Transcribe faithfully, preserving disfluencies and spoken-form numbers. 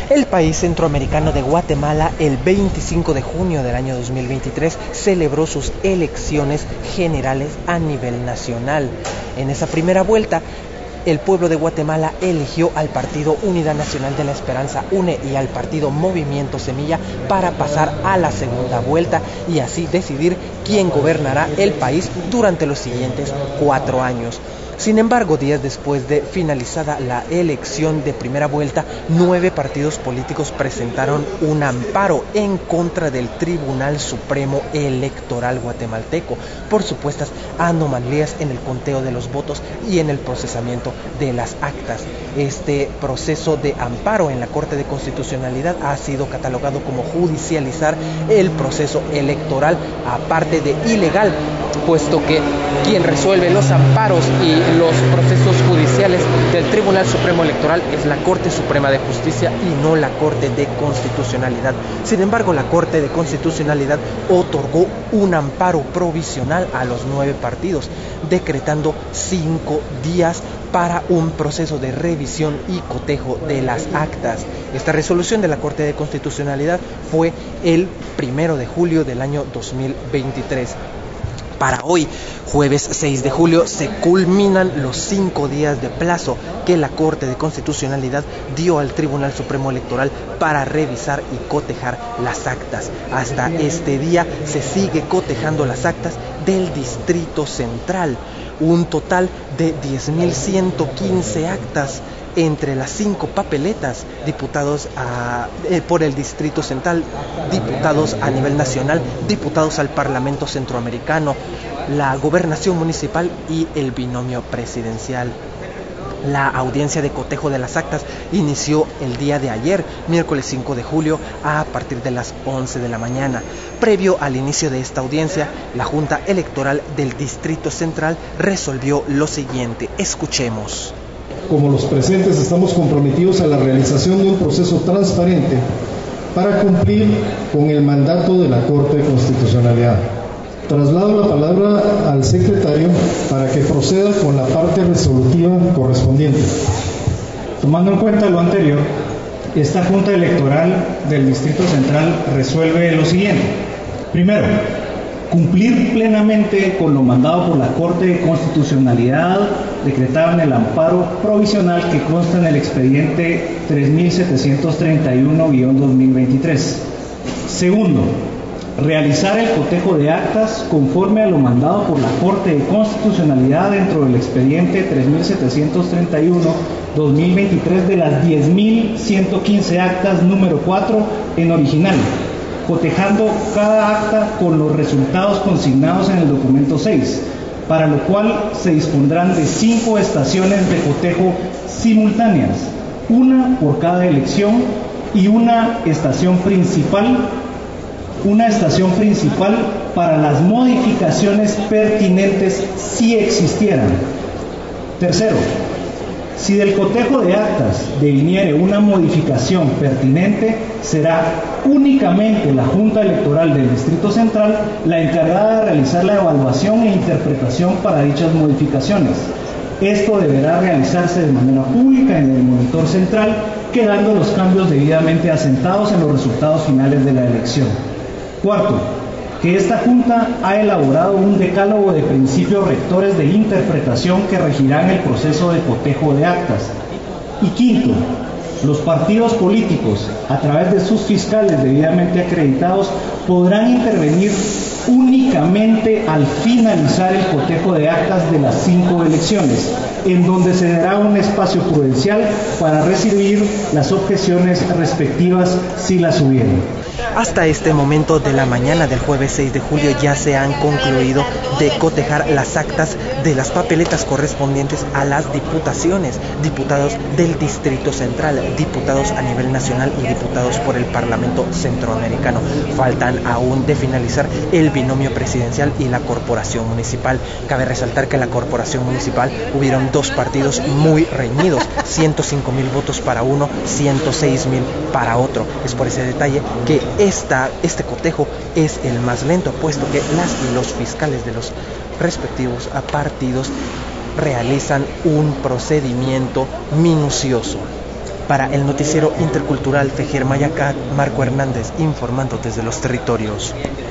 El país centroamericano de Guatemala, el veinticinco de junio del año dos mil veintitrés, celebró sus elecciones generales a nivel nacional. En esa primera vuelta, el pueblo de Guatemala eligió al Partido Unidad Nacional de la Esperanza, UNE, y al Partido Movimiento Semilla para pasar a la segunda vuelta y así decidir quién gobernará el país durante los siguientes cuatro años. Sin embargo, días después de finalizada la elección de primera vuelta, nueve partidos políticos presentaron un amparo en contra del Tribunal Supremo Electoral guatemalteco por supuestas anomalías en el conteo de los votos y en el procesamiento de las actas. Este proceso de amparo en la Corte de Constitucionalidad ha sido catalogado como judicializar el proceso electoral, aparte de ilegal, puesto que quien resuelve los amparos y los procesos judiciales del Tribunal Supremo Electoral es la Corte Suprema de Justicia y no la Corte de Constitucionalidad. Sin embargo, la Corte de Constitucionalidad otorgó un amparo provisional a los nueve partidos, decretando cinco días para un proceso de revisión y cotejo de las actas. Esta resolución de la Corte de Constitucionalidad fue el primero de julio del año dos mil veintitrés. Para hoy, jueves seis de julio, se culminan los cinco días de plazo que la Corte de Constitucionalidad dio al Tribunal Supremo Electoral para revisar y cotejar las actas. Hasta este día se sigue cotejando las actas del Distrito Central, un total de diez mil ciento quince actas entre las cinco papeletas, diputados a, eh, por el Distrito Central, diputados a nivel nacional, diputados al Parlamento Centroamericano, la gobernación municipal y el binomio presidencial. La audiencia de cotejo de las actas inició el día de ayer, miércoles cinco de julio, a partir de las once de la mañana. Previo al inicio de esta audiencia, la Junta Electoral del Distrito Central resolvió lo siguiente. Escuchemos. Como los presentes estamos comprometidos a la realización de un proceso transparente para cumplir con el mandato de la Corte de Constitucionalidad. Traslado la palabra al secretario para que proceda con la parte resolutiva correspondiente. Tomando en cuenta lo anterior, esta Junta Electoral del Distrito Central resuelve lo siguiente. Primero, cumplir plenamente con lo mandado por la Corte de Constitucionalidad, decretado en el amparo provisional que consta en el expediente tres mil setecientos treinta y uno guión dos mil veintitrés. Segundo, realizar el cotejo de actas conforme a lo mandado por la Corte de Constitucionalidad dentro del expediente tres mil setecientos treinta y uno dos mil veintitrés de las diez mil ciento quince actas número cuatro en original, cotejando cada acta con los resultados consignados en el documento seis, para lo cual se dispondrán de cinco estaciones de cotejo simultáneas, una por cada elección y una estación principal, una estación principal para las modificaciones pertinentes si existieran. Tercero, si del cotejo de actas deviniere una modificación pertinente, será únicamente la Junta Electoral del Distrito Central la encargada de realizar la evaluación e interpretación para dichas modificaciones. Esto deberá realizarse de manera pública en el monitor central, quedando los cambios debidamente asentados en los resultados finales de la elección. Cuarto, que esta Junta ha elaborado un decálogo de principios rectores de interpretación que regirán el proceso de cotejo de actas. Y quinto, los partidos políticos, a través de sus fiscales debidamente acreditados, podrán intervenir únicamente al finalizar el cotejo de actas de las cinco elecciones, en donde se dará un espacio prudencial para recibir las objeciones respectivas si las hubieren. Hasta este momento de la mañana del jueves seis de julio ya se han concluido de cotejar las actas de las papeletas correspondientes a las diputaciones, diputados del Distrito Central, diputados a nivel nacional y diputados por el Parlamento Centroamericano. Faltan aún de finalizar el binomio presidencial y la corporación municipal. Cabe resaltar que en la corporación municipal hubieron dos partidos muy reñidos, ciento cinco mil votos para uno, ciento seis mil para otro. Es por ese detalle que esta, este cotejo es el más lento, puesto que las y los fiscales de los respectivos partidos realizan un procedimiento minucioso. Para el noticiero intercultural Fejer Mayacat, Marco Hernández, informando desde los territorios.